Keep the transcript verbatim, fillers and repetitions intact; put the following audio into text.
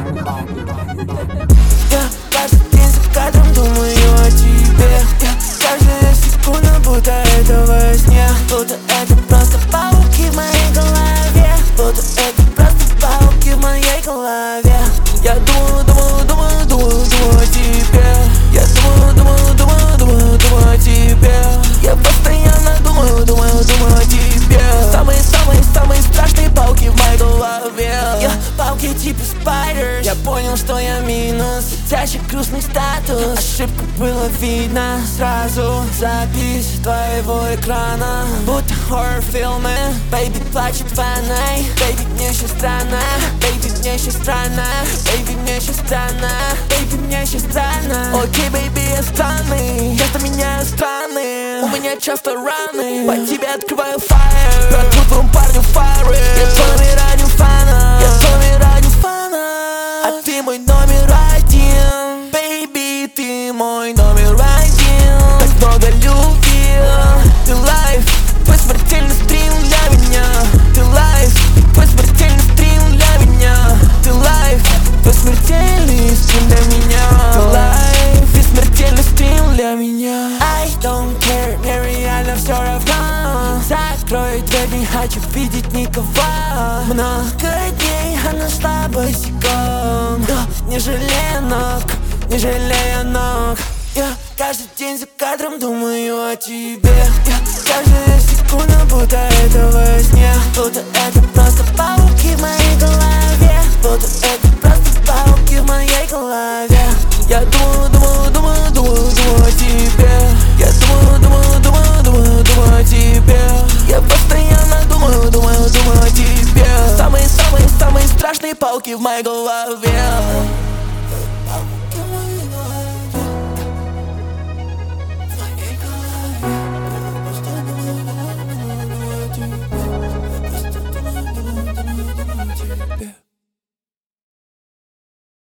Я каждый день за кадром думаю о тебе. Я каждая секунда, будто это во сне. Будто это просто пауки в моей голове. Будто это просто пауки в моей голове. Я думаю, думаю, думаю, думаю, думаю о тебе. Я думаю, думаю, думаю, думаю, думаю о тебе. Я постоянно думаю, думаю, думаю о тебе. Самые-самые-самые страшные пауки в моей голове. Я пауки типа спайдер. Я понял, что я минус. Сидящий грустный статус. Ошибку было видно сразу. Запись твоего экрана, будто хоррор-фильмы. Бэйби плачет ванной. Бэйби, мне еще странно. Бэйби, мне еще странно. Бэйби, мне еще странно. Бэйби, мне еще странно. Окей, бэйби, я странный. Часто меняю страны. У меня часто раны. По тебе открываю фаер. Протру твоему парню фары. Я твой ради фана. Я твой ради фана. А ты мой номер один. Бэйби, ты мой номер один. Так много любви. Ты лайф, твой смертельный стрим для меня. Ты лайф, твой смертельный стрим для меня. Ты лайф, твой смертельный стрим для меня. Ты лайф и смертельный стрим для меня. I don't care, мне реально все равно. Закрой дверь, не хочу видеть никого. Много дней, а нашла босиком. Не жалея ног, не жалея ног. Я каждый день за кадром думаю о тебе. Я каждая секунда, будто это во сне. Будто это просто пауки в моей голове. Будто это просто пауки в моей голове. Я думаю, думаю, думаю, думаю, думаю о тебе. Я думаю, думаю, думаю, думаю, думаю о тебе. Я постоянно думаю, думаю, думаю о тебе. Самые-самые-самые страшные пауки в моей голове.